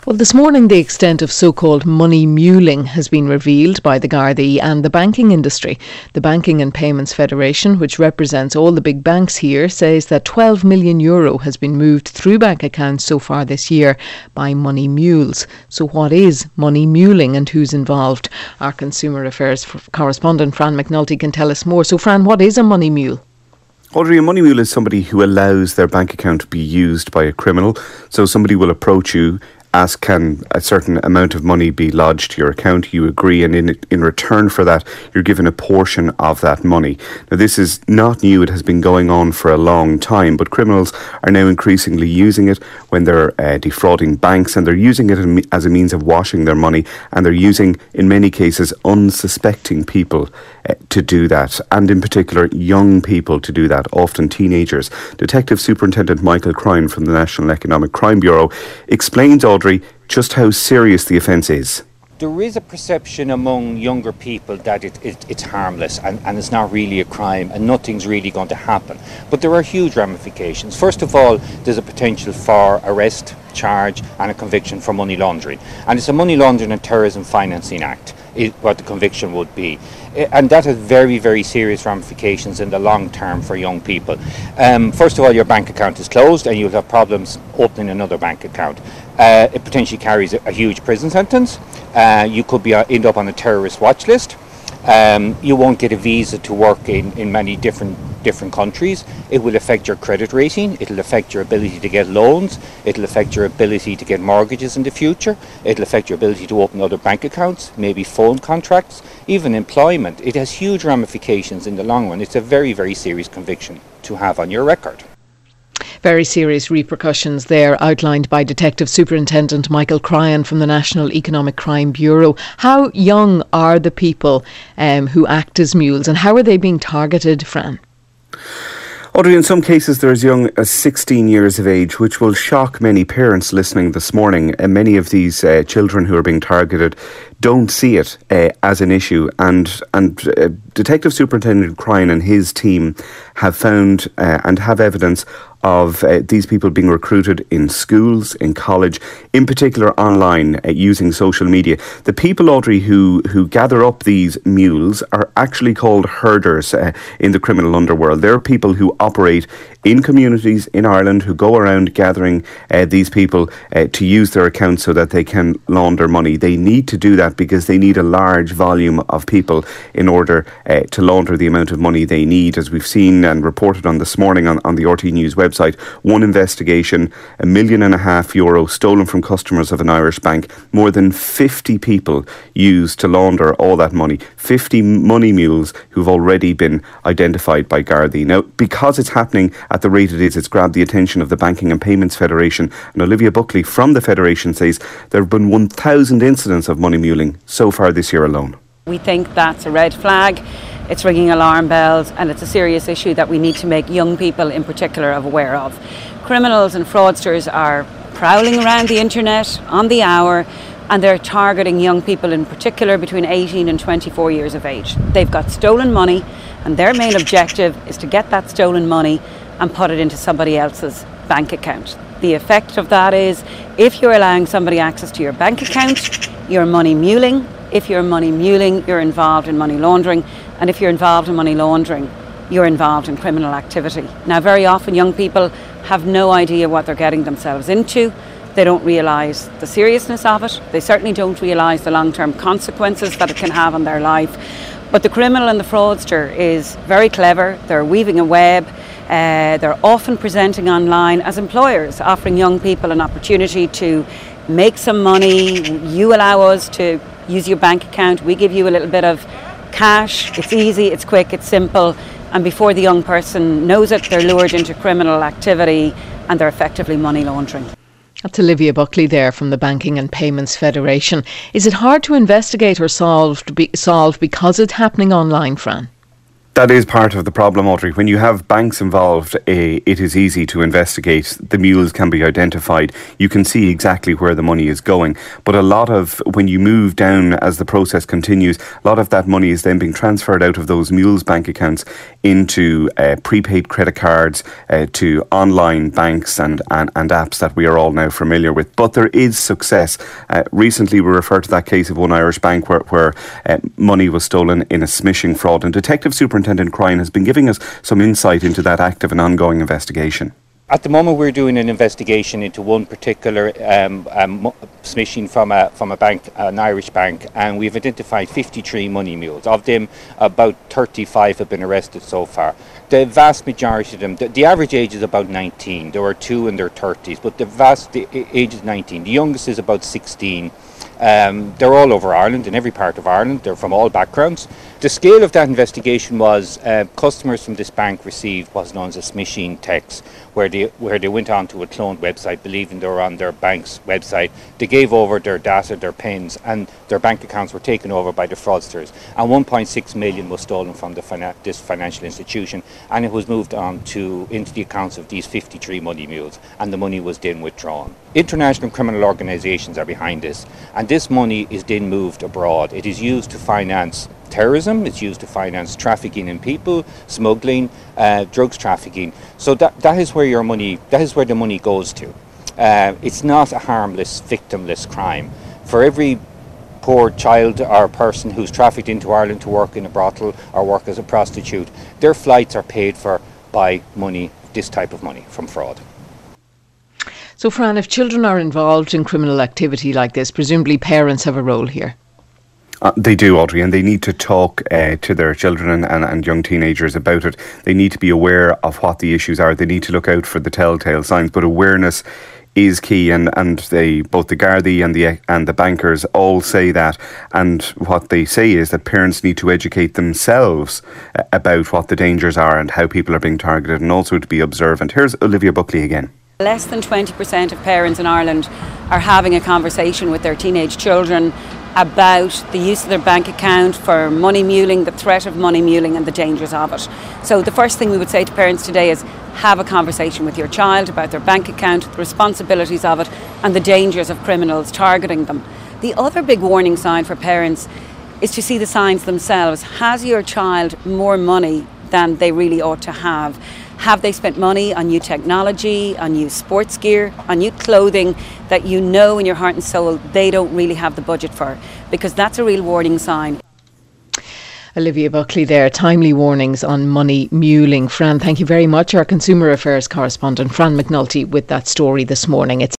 Well, this morning the extent of so-called money muling has been revealed by the Gardaí and the banking industry. The Banking and Payments Federation, which represents all the big banks here, says that €12 million has been moved through bank accounts so far this year by money mules. So what is money muling and who's involved? Our Consumer Affairs correspondent Fran McNulty can tell us more. So Fran, what is a money mule? Audrey, a money mule is somebody who allows their bank account to be used by a criminal. So somebody will approach you, ask can a certain amount of money be lodged to your account. You agree, and in return for that, you're given a portion of that money. Now, this is not new. It has been going on for a long time, but criminals are now increasingly using it when they're defrauding banks, and they're using it as a means of washing their money, and they're using, in many cases, unsuspecting people to do that, and in particular, young people to do that, often teenagers. Detective Superintendent Michael Crine from the National Economic Crime Bureau explains, Audrey, just how serious the offence is. There is a perception among younger people that it's harmless and it's not really a crime and nothing's really going to happen. But there are huge ramifications. First of all, there's a potential for arrest, charge and a conviction for money laundering. And it's a Money Laundering and Terrorism Financing Act, what the conviction would be. And that has very, very serious ramifications in the long term for young people. First of all, your bank account is closed and you'll have problems opening another bank account. It potentially carries a huge prison sentence. You could end up on a terrorist watch list. You won't get a visa to work in many different countries. It will affect your credit rating. It'll affect your ability to get loans. It'll affect your ability to get mortgages in the future. It'll affect your ability to open other bank accounts, maybe phone contracts, even employment. It has huge ramifications in the long run. It's a very, very serious conviction to have on your record. Very serious repercussions there, outlined by Detective Superintendent Michael Crine from the National Economic Crime Bureau. How young are the people who act as mules, and how are they being targeted, Fran? Audrey, in some cases they're as young as 16 years of age, which will shock many parents listening this morning. And many of these children who are being targeted don't see it as an issue. And Detective Superintendent Crine and his team have found and have evidence of these people being recruited in schools, in college, in particular online, using social media. The people, Audrey, who gather up these mules are actually called herders in the criminal underworld. They're people who operate in communities in Ireland, who go around gathering these people to use their accounts so that they can launder money. They need to do that because they need a large volume of people in order to launder the amount of money they need. As we've seen and reported on this morning on the RT News website, one investigation, €1.5 million stolen from customers of an Irish bank. More than 50 people used to launder all that money. 50 money mules who've already been identified by Gardaí. Now, because it's happening at the rate it is, it's grabbed the attention of the Banking and Payments Federation. And Olivia Buckley from the Federation says there have been 1,000 incidents of money muling so far this year alone. We think that's a red flag. It's ringing alarm bells, and it's a serious issue that we need to make young people in particular aware of. Criminals and fraudsters are prowling around the internet on the hour, and they're targeting young people in particular between 18 and 24 years of age. They've got stolen money, and their main objective is to get that stolen money and put it into somebody else's bank account. The effect of that is, if you're allowing somebody access to your bank account, you're money muling. If you're money muling, you're involved in money laundering. And if you're involved in money laundering, you're involved in criminal activity. Now, very often young people have no idea what they're getting themselves into. They don't realise the seriousness of it. They certainly don't realise the long-term consequences that it can have on their life. But the criminal and the fraudster is very clever. They're weaving a web. They're often presenting online as employers, offering young people an opportunity to make some money. You allow us to use your bank account. We give you a little bit of cash. It's easy, it's quick, it's simple. And before the young person knows it, they're lured into criminal activity and they're effectively money laundering. That's Olivia Buckley there from the Banking and Payments Federation. Is it hard to investigate or solve because it's happening online, Fran? That is part of the problem, Audrey. When you have banks involved, it is easy to investigate. The mules can be identified. You can see exactly where the money is going. But a lot of, when you move down as the process continues, a lot of that money is then being transferred out of those mules bank accounts into prepaid credit cards, to online banks and apps that we are all now familiar with. But there is success. Recently, we referred to that case of one Irish bank where money was stolen in a smishing fraud. And Detective Superintendent Crine has been giving us some insight into that active and ongoing investigation. At the moment, we're doing an investigation into one particular smishing from a bank, an Irish bank, and we've identified 53 money mules. Of them, about 35 have been arrested so far. The vast majority of them, the average age is about 19. There are two in their 30s, but the age is 19. The youngest is about 16. They're all over Ireland, in every part of Ireland. They're from all backgrounds. The scale of that investigation was customers from this bank received what's known as a smishing text, where they went onto a cloned website, believing they were on their bank's website. They gave over their data, their PINs, and their bank accounts were taken over by the fraudsters. And 1.6 million was stolen from this financial institution, and it was moved on into the accounts of these 53 money mules, and the money was then withdrawn. International criminal organisations are behind this, and this money is then moved abroad. It is used to finance terrorism, it's used to finance trafficking in people, smuggling, drugs trafficking. So that is where the money goes to. It's not a harmless, victimless crime. For every poor child or person who's trafficked into Ireland to work in a brothel or work as a prostitute, their flights are paid for by money, this type of money, from fraud. So, Fran, if children are involved in criminal activity like this, presumably parents have a role here. They do, Audrey, and they need to talk to their children and young teenagers about it. They need to be aware of what the issues are. They need to look out for the telltale signs, but awareness is key, and both the Gardaí and the bankers all say that, and what they say is that parents need to educate themselves about what the dangers are and how people are being targeted, and also to be observant. Here's Olivia Buckley again. Less than 20% of parents in Ireland are having a conversation with their teenage children about the use of their bank account for money muling, the threat of money muling and the dangers of it. So the first thing we would say to parents today is have a conversation with your child about their bank account, the responsibilities of it and the dangers of criminals targeting them. The other big warning sign for parents is to see the signs themselves. Has your child more money than they really ought to have? Have they spent money on new technology, on new sports gear, on new clothing that you know in your heart and soul they don't really have the budget for? Because that's a real warning sign. Olivia Buckley there, timely warnings on money muling. Fran, thank you very much. Our Consumer Affairs correspondent, Fran McNulty, with that story this morning.